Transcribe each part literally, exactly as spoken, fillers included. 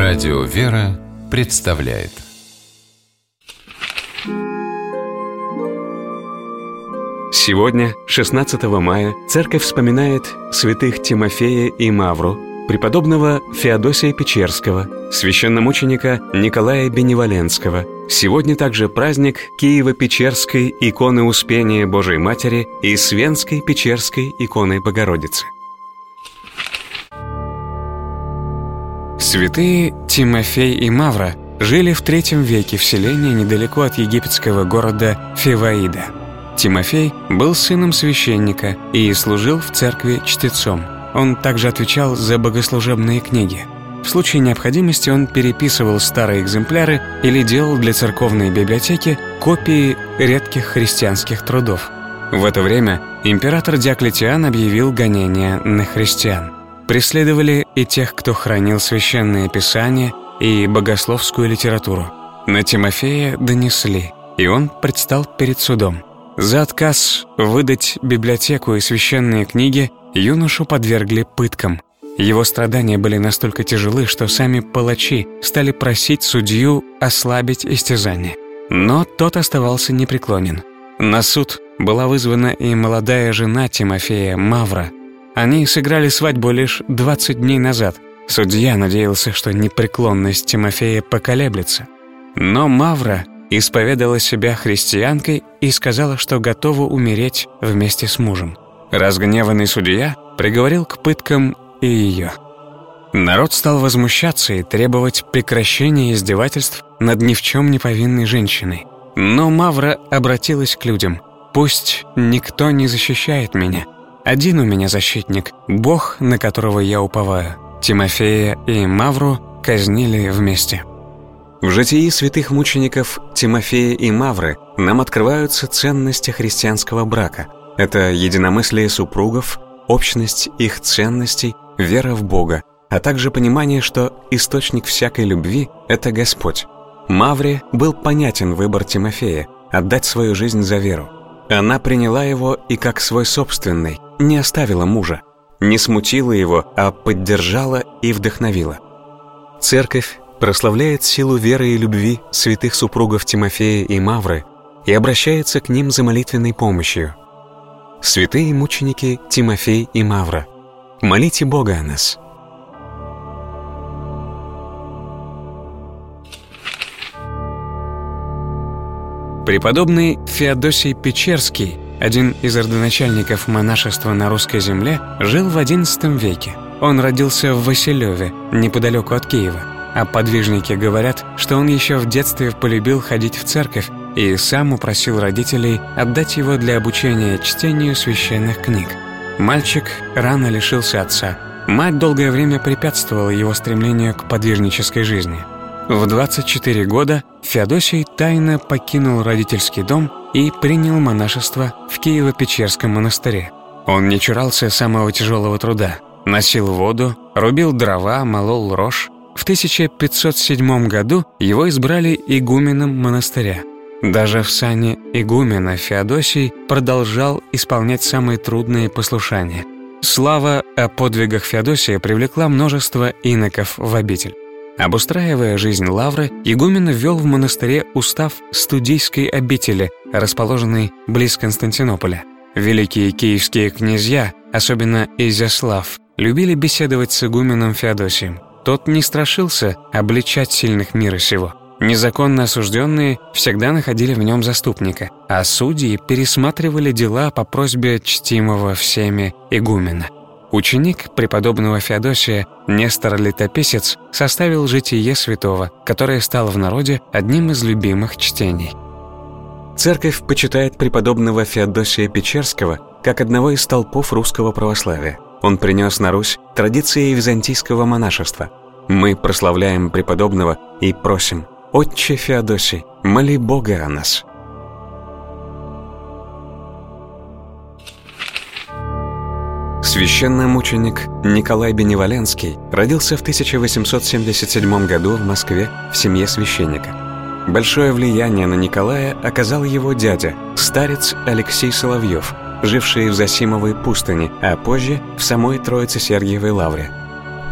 Радио «Вера» представляет. Сегодня, шестнадцатого мая, Церковь вспоминает святых Тимофея и Мавру, преподобного Феодосия Печерского, священномученика Николая Беневоленского. Сегодня также праздник Киево-Печерской иконы Успения Божией Матери и Свенской Печерской иконы Богородицы. Святые Тимофей и Мавра жили в третьем веке в селении недалеко от египетского города Фиваида. Тимофей был сыном священника и служил в церкви чтецом. Он также отвечал за богослужебные книги. В случае необходимости он переписывал старые экземпляры или делал для церковной библиотеки копии редких христианских трудов. В это время император Диоклетиан объявил гонения на христиан. Преследовали и тех, кто хранил священное писание и богословскую литературу. На Тимофея донесли, и он предстал перед судом. За отказ выдать библиотеку и священные книги юношу подвергли пыткам. Его страдания были настолько тяжелы, что сами палачи стали просить судью ослабить истязание. Но тот оставался непреклонен. На суд была вызвана и молодая жена Тимофея, Мавра. Они сыграли свадьбу лишь двадцать дней назад. Судья надеялся, что непреклонность Тимофея поколеблется. Но Мавра исповедала себя христианкой и сказала, что готова умереть вместе с мужем. Разгневанный судья приговорил к пыткам и ее. Народ стал возмущаться и требовать прекращения издевательств над ни в чем не повинной женщиной. Но Мавра обратилась к людям: «Пусть никто не защищает меня. Один у меня защитник, Бог, на которого я уповаю». Тимофея и Мавру казнили вместе. В житии святых мучеников Тимофея и Мавры нам открываются ценности христианского брака. Это единомыслие супругов, общность их ценностей, вера в Бога, а также понимание, что источник всякой любви – это Господь. Мавре был понятен выбор Тимофея – отдать свою жизнь за веру. Она приняла его и как свой собственный, не оставила мужа, не смутила его, а поддержала и вдохновила. Церковь прославляет силу веры и любви святых супругов Тимофея и Мавры и обращается к ним за молитвенной помощью. Святые мученики Тимофей и Мавра, молите Бога о нас. Преподобный Феодосий Печерский, один из родоначальников монашества на русской земле, жил в одиннадцатом веке. Он родился в Василеве, неподалеку от Киева. А подвижники говорят, что он еще в детстве полюбил ходить в церковь и сам упросил родителей отдать его для обучения чтению священных книг. Мальчик рано лишился отца. Мать долгое время препятствовала его стремлению к подвижнической жизни. В двадцать четыре года Феодосий тайно покинул родительский дом и принял монашество в Киево-Печерском монастыре. Он не чурался самого тяжелого труда. Носил воду, рубил дрова, молол рожь. В тысяча пятьсот седьмом году его избрали игуменом монастыря. Даже в сане игумена Феодосий продолжал исполнять самые трудные послушания. Слава о подвигах Феодосия привлекла множество иноков в обитель. Обустраивая жизнь лавры, игумен ввел в монастыре устав студийской обители, расположенной близ Константинополя. Великие киевские князья, особенно Изяслав, любили беседовать с игуменом Феодосием. Тот не страшился обличать сильных мира сего. Незаконно осужденные всегда находили в нем заступника, а судьи пересматривали дела по просьбе чтимого всеми игумена. Ученик преподобного Феодосия, Нестор Летописец, составил житие святого, которое стало в народе одним из любимых чтений. Церковь почитает преподобного Феодосия Печерского как одного из столпов русского православия. Он принес на Русь традиции византийского монашества. Мы прославляем преподобного и просим: «Отче Феодосий, моли Бога о нас». Священномученик Николай Беневоленский родился в тысяча восемьсот семьдесят седьмом году в Москве в семье священника. Большое влияние на Николая оказал его дядя, старец Алексей Соловьев, живший в Зосимовой пустыне, а позже в самой Троице-Сергиевой лавре.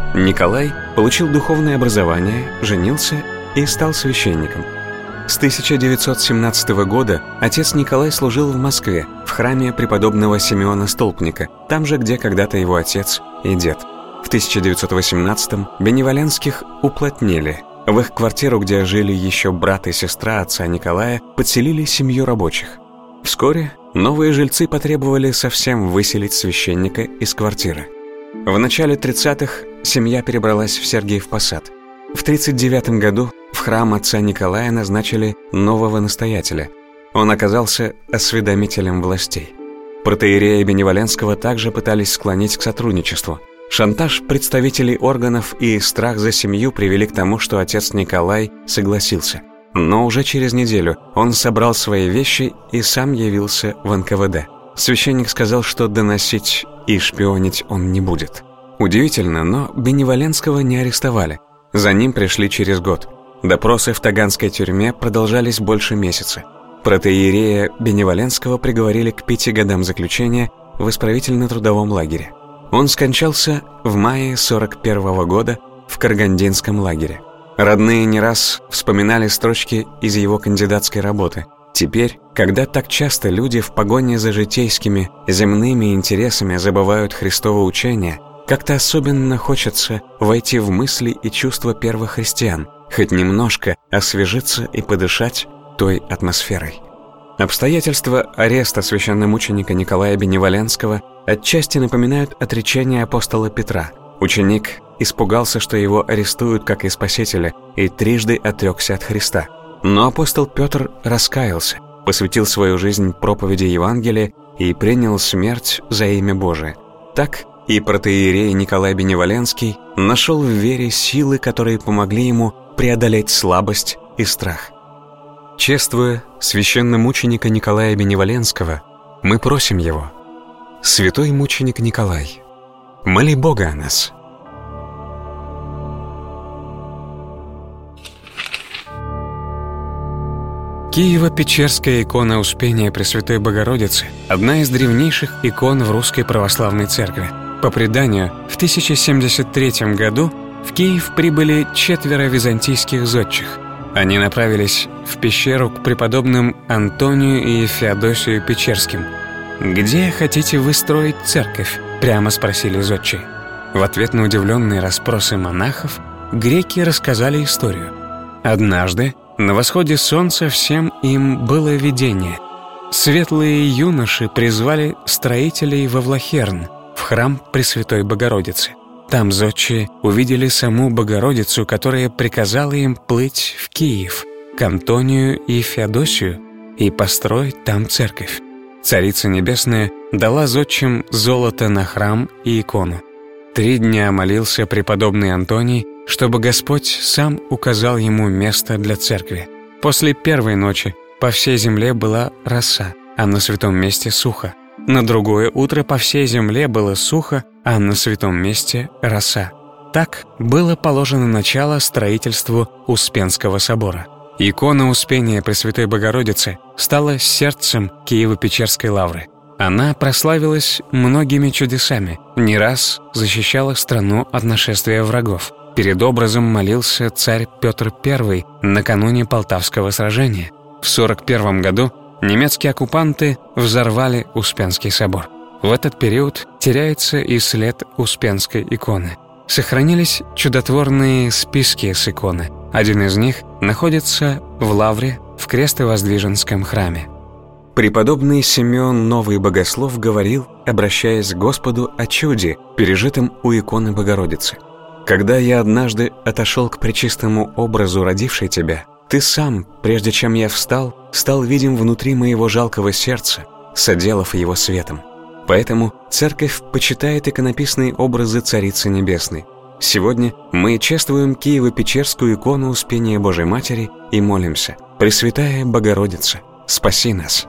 Николай получил духовное образование, женился и стал священником. С тысяча девятьсот семнадцатого года отец Николай служил в Москве, в храме преподобного Симеона Столпника, там же, где когда-то его отец и дед. В тысяча девятьсот восемнадцатом Беневоленских уплотнили. В их квартиру, где жили еще брат и сестра отца Николая, подселили семью рабочих. Вскоре новые жильцы потребовали совсем выселить священника из квартиры. В начале тридцатых семья перебралась в Сергиев Посад. В тридцать девятом году в храм отца Николая назначили нового настоятеля. Он оказался осведомителем властей. Протоиерея Беневоленского также пытались склонить к сотрудничеству. Шантаж представителей органов и страх за семью привели к тому, что отец Николай согласился. Но уже через неделю он собрал свои вещи и сам явился в эн ка вэ дэ. Священник сказал, что доносить и шпионить он не будет. Удивительно, но Беневоленского не арестовали. За ним пришли через год. Допросы в таганской тюрьме продолжались больше месяца. Протоиерея Беневоленского приговорили к пяти годам заключения в исправительно-трудовом лагере. Он скончался в мае сорок первого года в Каргандинском лагере. Родные не раз вспоминали строчки из его кандидатской работы. Теперь, когда так часто люди в погоне за житейскими, земными интересами забывают Христово учение, как-то особенно хочется войти в мысли и чувства первых христиан, хоть немножко освежиться и подышать той атмосферой. Обстоятельства ареста священномученика Николая Беневоленского отчасти напоминают отречение апостола Петра. Ученик испугался, что его арестуют как и Спасителя, и трижды отрекся от Христа. Но апостол Петр раскаялся, посвятил свою жизнь проповеди Евангелия и принял смерть за имя Божие. Так и протоиерей Николай Беневоленский нашел в вере силы, которые помогли ему преодолеть слабость и страх. Чествуя священномученика Николая Беневоленского, мы просим его: «Святой мученик Николай, моли Бога о нас». Киево-Печерская икона Успения Пресвятой Богородицы – одна из древнейших икон в Русской Православной Церкви. По преданию, в тысяча семьдесят третьем году в Киев прибыли четверо византийских зодчих. Они направились в пещеру к преподобным Антонию и Феодосию Печерским. «Где хотите вы строить церковь?» – прямо спросили зодчие. В ответ на удивленные расспросы монахов греки рассказали историю. Однажды на восходе солнца всем им было видение. Светлые юноши призвали строителей во Влахерн, в храм Пресвятой Богородицы. Там зодчие увидели саму Богородицу, которая приказала им плыть в Киев, к Антонию и Феодосию, и построить там церковь. Царица Небесная дала зодчим золото на храм и икону. Три дня молился преподобный Антоний, чтобы Господь сам указал ему место для церкви. После первой ночи по всей земле была роса, а на святом месте сухо. На другое утро по всей земле было сухо, а на святом месте роса. Так было положено начало строительству Успенского собора. Икона Успения Пресвятой Богородицы стала сердцем Киево-Печерской лавры. Она прославилась многими чудесами, не раз защищала страну от нашествия врагов. Перед образом молился царь Петр Первый накануне Полтавского сражения. В сорок первом году немецкие оккупанты взорвали Успенский собор. В этот период теряется и след Успенской иконы. Сохранились чудотворные списки с иконы. Один из них находится в лавре в Крестовоздвиженском храме. Преподобный Симеон Новый Богослов говорил, обращаясь к Господу, о чуде, пережитом у иконы Богородицы. «Когда я однажды отошел к пречистому образу, родившей тебя, ты сам, прежде чем я встал, стал видим внутри моего жалкого сердца, соделав его светом. Поэтому церковь почитает иконописные образы Царицы Небесной. Сегодня мы чествуем Киево-Печерскую икону Успения Божией Матери и молимся: Пресвятая Богородица, спаси нас».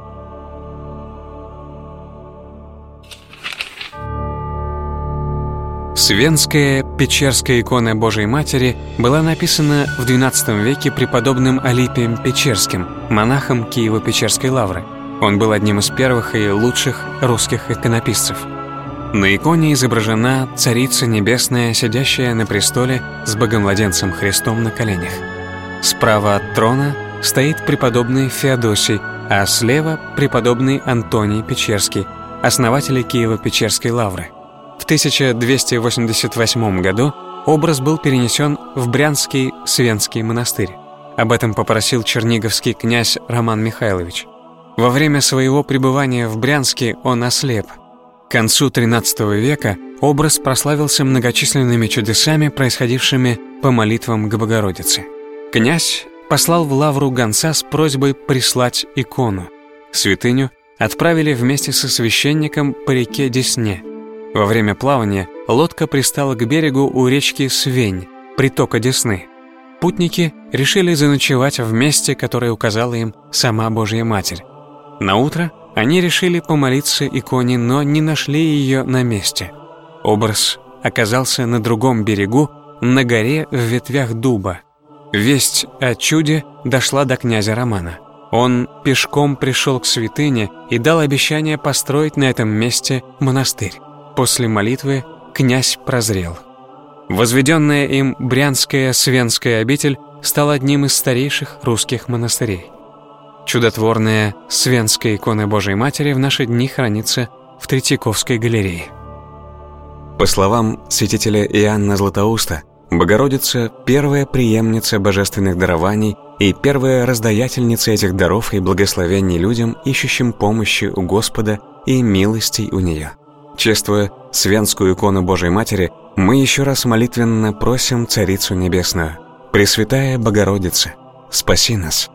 Свенская Печерская икона Божией Матери была написана в двенадцатом веке преподобным Алипием Печерским, монахом Киево-Печерской лавры. Он был одним из первых и лучших русских иконописцев. На иконе изображена Царица Небесная, сидящая на престоле с Богомладенцем Христом на коленях. Справа от трона стоит преподобный Феодосий, а слева – преподобный Антоний Печерский, основатель Киево-Печерской лавры. В тысяча двести восемьдесят восьмом году образ был перенесен в Брянский Свенский монастырь. Об этом попросил черниговский князь Роман Михайлович. Во время своего пребывания в Брянске он ослеп. К концу тринадцатого века образ прославился многочисленными чудесами, происходившими по молитвам к Богородице. Князь послал в лавру гонца с просьбой прислать икону. Святыню отправили вместе со священником по реке Десне. Во время плавания лодка пристала к берегу у речки Свень, притока Десны. Путники решили заночевать в месте, которое указала им сама Божья Матерь. Наутро они решили помолиться иконе, но не нашли ее на месте. Образ оказался на другом берегу, на горе в ветвях дуба. Весть о чуде дошла до князя Романа. Он пешком пришел к святыне и дал обещание построить на этом месте монастырь. После молитвы князь прозрел. Возведенная им Брянская Свенская обитель стала одним из старейших русских монастырей. Чудотворная Свенская икона Божией Матери в наши дни хранится в Третьяковской галерее. По словам святителя Иоанна Златоуста, Богородица – первая преемница божественных дарований и первая раздаятельница этих даров и благословений людям, ищущим помощи у Господа и милостей у нее. Чествуя Свенскую икону Божией Матери, мы еще раз молитвенно просим Царицу Небесную: Пресвятая Богородица, спаси нас!